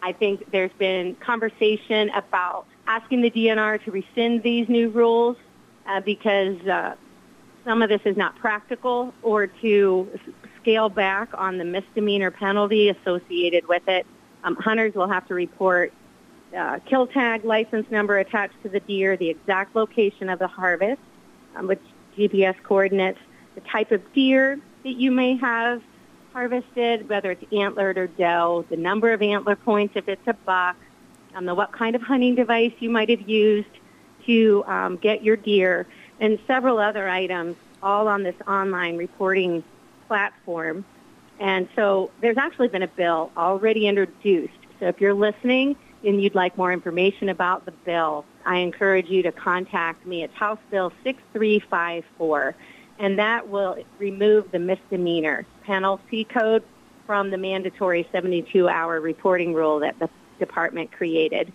I think there's been conversation about asking the DNR to rescind these new rules because some of this is not practical, or to scale back on the misdemeanor penalty associated with it. Hunters will have to report kill tag, license number attached to the deer, the exact location of the harvest with GPS coordinates, the type of deer that you may have harvested, whether it's antlered or doe, the number of antler points if it's a buck, what kind of hunting device you might have used to get your deer, and several other items, all on this online reporting platform. And so there's actually been a bill already introduced. So if you're listening and you'd like more information about the bill, I encourage you to contact me. It's House Bill 6354, and that will remove the misdemeanor penalty code from the mandatory 72-hour reporting rule that the department created.